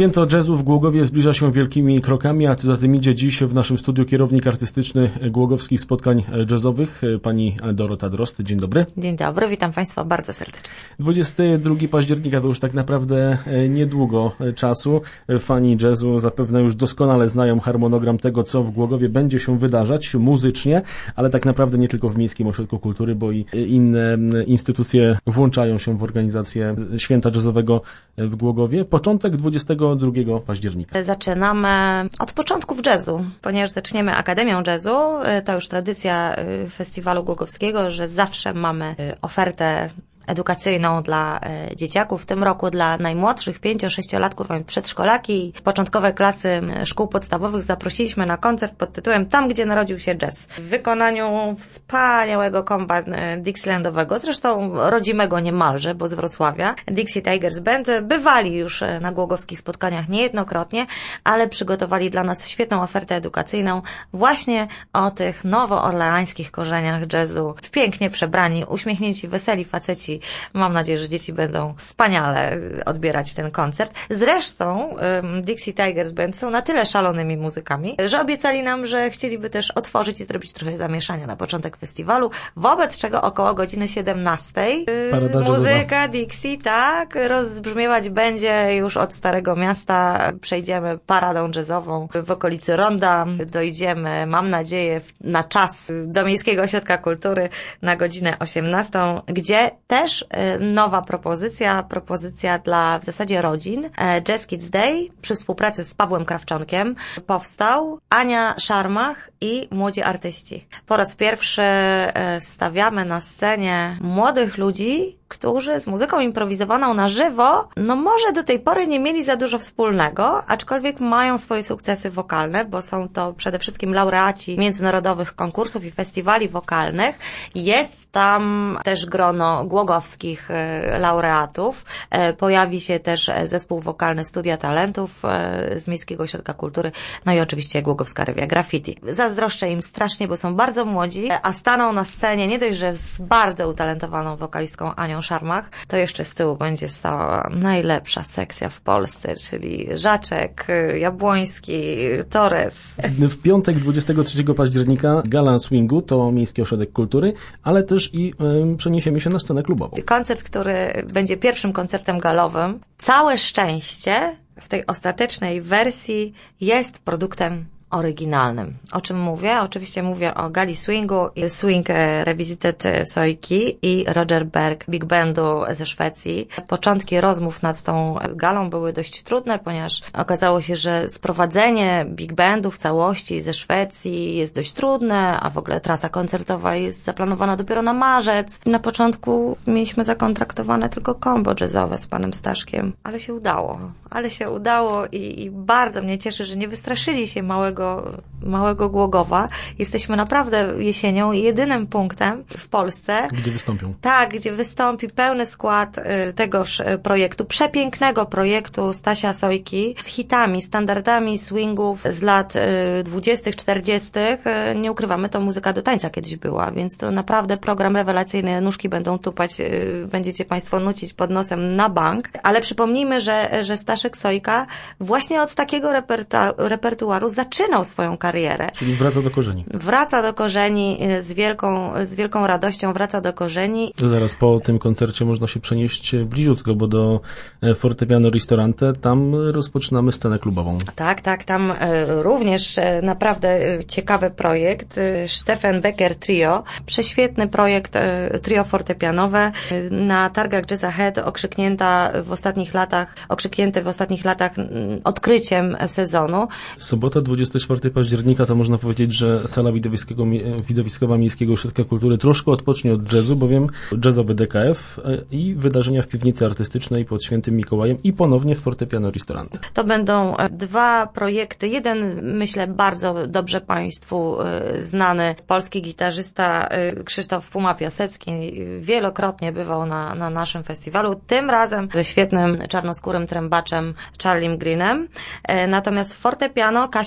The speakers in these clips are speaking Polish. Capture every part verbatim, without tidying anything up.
Święto jazzu w Głogowie zbliża się wielkimi krokami, a co za tym idzie, dziś w naszym studiu kierownik artystyczny głogowskich spotkań jazzowych, pani Dorota Drozd. Dzień dobry. Dzień dobry, witam Państwa bardzo serdecznie. dwudziestego drugiego października to już tak naprawdę niedługo czasu. Fani jazzu zapewne już doskonale znają harmonogram tego, co w Głogowie będzie się wydarzać muzycznie, ale tak naprawdę nie tylko w Miejskim Ośrodku Kultury, bo i inne instytucje włączają się w organizację Święta Jazzowego w Głogowie. Początek dwudziestego drugiego października. Zaczynamy od początków jazzu, ponieważ zaczniemy Akademią Jazzu. To już tradycja festiwalu głogowskiego, że zawsze mamy ofertę edukacyjną dla e, dzieciaków. W tym roku dla najmłodszych pięcio-sześciolatków, przedszkolaki i początkowe klasy szkół podstawowych zaprosiliśmy na koncert pod tytułem Tam, gdzie narodził się jazz. W wykonaniu wspaniałego komba Dixielandowego, zresztą rodzimego niemalże, bo z Wrocławia. Dixie Tigers Band bywali już na głogowskich spotkaniach niejednokrotnie, ale przygotowali dla nas świetną ofertę edukacyjną właśnie o tych nowoorleańskich korzeniach jazzu. Pięknie przebrani, uśmiechnięci, weseli faceci. Mam nadzieję, że dzieci będą wspaniale odbierać ten koncert. Zresztą Dixie Tigers Band są na tyle szalonymi muzykami, że obiecali nam, że chcieliby też otworzyć i zrobić trochę zamieszania na początek festiwalu, wobec czego około godziny siedemnastej muzyka Dixie, tak, rozbrzmiewać będzie już od Starego Miasta. Przejdziemy paradą jazzową w okolicy Ronda. Dojdziemy, mam nadzieję, na czas do Miejskiego Ośrodka Kultury na godzinę osiemnastą, gdzie też nowa propozycja, propozycja dla w zasadzie rodzin. Jazz Kids Day przy współpracy z Pawłem Krawczonkiem powstał. Ania Szarmach i młodzi artyści. Po raz pierwszy stawiamy na scenie młodych ludzi, którzy z muzyką improwizowaną na żywo, no może do tej pory nie mieli za dużo wspólnego, aczkolwiek mają swoje sukcesy wokalne, bo są to przede wszystkim laureaci międzynarodowych konkursów i festiwali wokalnych. Jest tam też grono głogowskich laureatów. Pojawi się też zespół wokalny Studia Talentów z Miejskiego Ośrodka Kultury, no i oczywiście głogowska rewia Graffiti. Zazdroszczę im strasznie, bo są bardzo młodzi, a staną na scenie nie dość, że z bardzo utalentowaną wokalistką Anią Szarmach, to jeszcze z tyłu będzie stała najlepsza sekcja w Polsce, czyli Żaczek, Jabłoński, Torres. W piątek dwudziestego trzeciego października gala swingu, to Miejski Ośrodek Kultury, ale też i y, przeniesiemy się na scenę klubową. Koncert, który będzie pierwszym koncertem galowym. Całe szczęście w tej ostatecznej wersji jest produktem oryginalnym. O czym mówię? Oczywiście mówię o gali swingu, Swing Revisited Sojki i Roger Berg Big Bandu ze Szwecji. Początki rozmów nad tą galą były dość trudne, ponieważ okazało się, że sprowadzenie Big Bandu w całości ze Szwecji jest dość trudne, a w ogóle trasa koncertowa jest zaplanowana dopiero na marzec. Na początku mieliśmy zakontraktowane tylko combo jazzowe z panem Staszkiem, ale się udało. Ale się udało i, i bardzo mnie cieszy, że nie wystraszyli się małego małego Głogowa. Jesteśmy naprawdę jesienią jedynym punktem w Polsce. Gdzie wystąpią. Tak, gdzie wystąpi pełny skład y, tegoż projektu, przepięknego projektu Stasia Sojki z hitami, standardami swingów z lat y, dwudziestych, czterdziestych. Y, nie ukrywamy, to muzyka do tańca kiedyś była, więc to naprawdę program rewelacyjny. Nóżki będą tupać, y, będziecie Państwo nucić pod nosem na bank. Ale przypomnijmy, że, że Staszek Sojka właśnie od takiego repertua- repertuaru zaczynał swoją karierę. Czyli wraca do korzeni. Wraca do korzeni z wielką, z wielką radością, wraca do korzeni. Zaraz po tym koncercie można się przenieść bliziutko, bo do Fortepiano Ristorante, tam rozpoczynamy scenę klubową. Tak, tak, tam również naprawdę ciekawy projekt. Stefan Becker Trio. Prześwietny projekt trio fortepianowe. Na targach Jazz Ahead okrzyknięta w ostatnich latach, okrzyknięte w ostatnich latach odkryciem sezonu. Sobota dwudziestego czwartego października to można powiedzieć, że sala widowiskowa Miejskiego Ośrodka Kultury troszkę odpocznie od jazzu, bowiem jazzowy D K F i wydarzenia w piwnicy artystycznej pod Świętym Mikołajem i ponownie w Fortepiano Ristorante. To będą dwa projekty. Jeden, myślę, bardzo dobrze Państwu znany polski gitarzysta Krzysztof Puma-Piasecki wielokrotnie bywał na, na naszym festiwalu, tym razem ze świetnym czarnoskórym trębaczem Charliem Greenem. Natomiast fortepiano Kasia Mirowska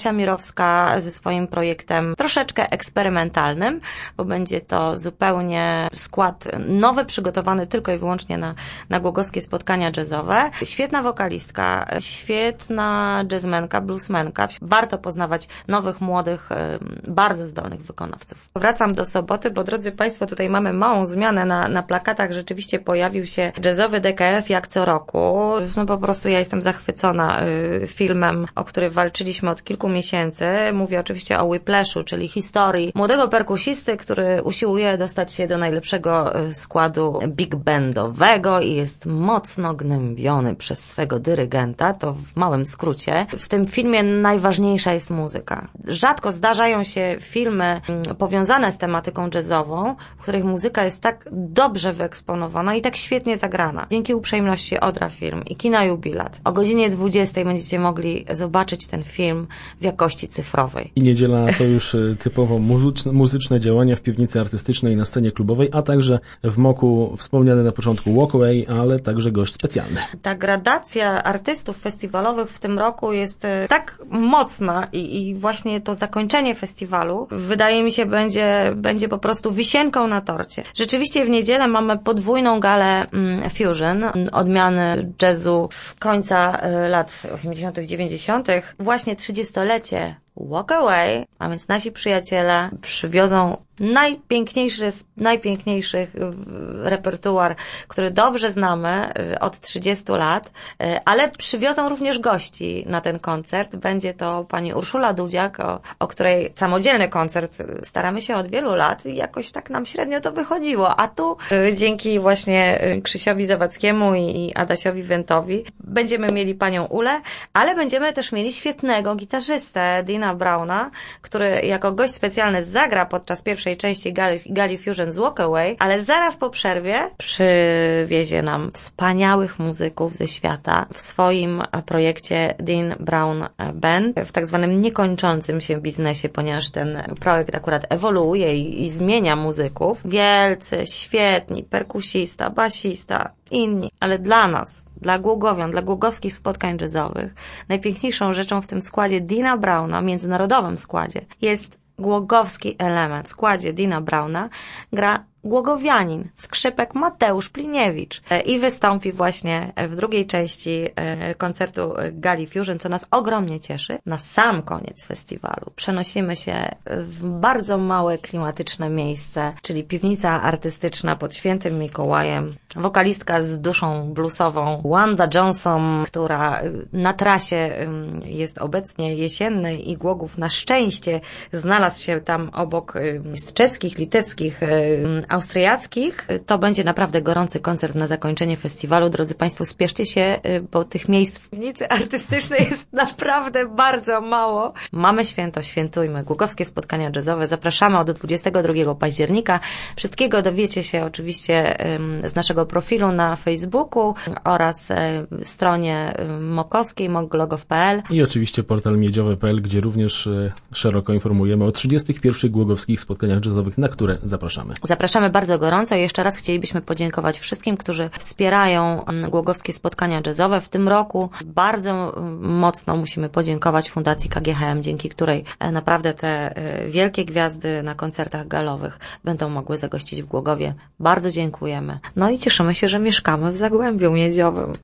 Głogowska ze swoim projektem troszeczkę eksperymentalnym, bo będzie to zupełnie skład nowy, przygotowany tylko i wyłącznie na, na głogowskie spotkania jazzowe. Świetna wokalistka, świetna jazzmenka, bluesmenka. Warto poznawać nowych, młodych, bardzo zdolnych wykonawców. Wracam do soboty, bo drodzy Państwo, tutaj mamy małą zmianę na, na plakatach. Rzeczywiście pojawił się jazzowy D K F jak co roku. No po prostu ja jestem zachwycona filmem, o który walczyliśmy od kilku miesięcy. Mówię oczywiście o Whiplashu, czyli historii młodego perkusisty, który usiłuje dostać się do najlepszego składu big bandowego i jest mocno gnębiony przez swego dyrygenta. To w małym skrócie. W tym filmie najważniejsza jest muzyka. Rzadko zdarzają się filmy powiązane z tematyką jazzową, w których muzyka jest tak dobrze wyeksponowana i tak świetnie zagrana. Dzięki Uprzejmości Odra Film i Kina Jubilat o godzinie dwudziestej będziecie mogli zobaczyć ten film w jakości cyfrowej. I niedziela to już typowo muzyczne, muzyczne działania w piwnicy artystycznej i na scenie klubowej, a także w moku wspomniany na początku Walkaway, ale także gość specjalny. Ta gradacja artystów festiwalowych w tym roku jest tak mocna i, i właśnie to zakończenie festiwalu wydaje mi się będzie, będzie po prostu wisienką na torcie. Rzeczywiście w niedzielę mamy podwójną galę mm, Fusion, odmiany jazzu końca y, lat osiemdziesiątych, dziewięćdziesiątych. Właśnie trzydziestolecie Walkaway, a więc nasi przyjaciele przywiozą najpiękniejszy z najpiękniejszych repertuar, który dobrze znamy od trzydziestu lat, ale przywiozą również gości na ten koncert. Będzie to pani Urszula Dudziak, o, o której samodzielny koncert staramy się od wielu lat i jakoś tak nam średnio to wychodziło, a tu dzięki właśnie Krzysiowi Zawadzkiemu i Adasiowi Wentowi będziemy mieli panią Ulę, ale będziemy też mieli świetnego gitarzystę Dina Browna, który jako gość specjalny zagra podczas pierwszej części gali, gali Fusion z Walkaway, ale zaraz po przerwie przywiezie nam wspaniałych muzyków ze świata w swoim projekcie Dean Brown Band, w tak zwanym niekończącym się biznesie, ponieważ ten projekt akurat ewoluuje i, i zmienia muzyków. Wielcy, świetni, perkusista, basista, inni, ale dla nas, dla Głogowian, dla głogowskich spotkań jazzowych, najpiękniejszą rzeczą w tym składzie Dina Browna, międzynarodowym składzie, jest głogowski element. W składzie Dina Browna gra głogowianin, skrzypek Mateusz Pliniewicz i wystąpi właśnie w drugiej części koncertu Gali Fusion, co nas ogromnie cieszy. Na sam koniec festiwalu przenosimy się w bardzo małe klimatyczne miejsce, czyli piwnica artystyczna pod Świętym Mikołajem. Wokalistka z duszą bluesową Wanda Johnson, która na trasie jest obecnie jesiennej i Głogów na szczęście znalazł się tam obok z czeskich, litewskich, austriackich. To będzie naprawdę gorący koncert na zakończenie festiwalu. Drodzy Państwo, spieszcie się, bo tych miejsc w piwnicy artystycznej jest naprawdę bardzo mało. Mamy święto, świętujmy. Głogowskie spotkania jazzowe. Zapraszamy od dwudziestego drugiego października. Wszystkiego dowiecie się oczywiście z naszego profilu na Facebooku oraz stronie mokowskiej mokglogow kropka p l. I oczywiście portal miedziowy kropka p l, gdzie również szeroko informujemy o trzydziestych pierwszych głogowskich spotkaniach jazzowych, na które zapraszamy. Zapraszamy bardzo gorąco i jeszcze raz chcielibyśmy podziękować wszystkim, którzy wspierają głogowskie spotkania jazzowe. W tym roku bardzo mocno musimy podziękować Fundacji K G H M, dzięki której naprawdę te wielkie gwiazdy na koncertach galowych będą mogły zagościć w Głogowie. Bardzo dziękujemy. No i cieszymy się, że mieszkamy w Zagłębiu Miedziowym.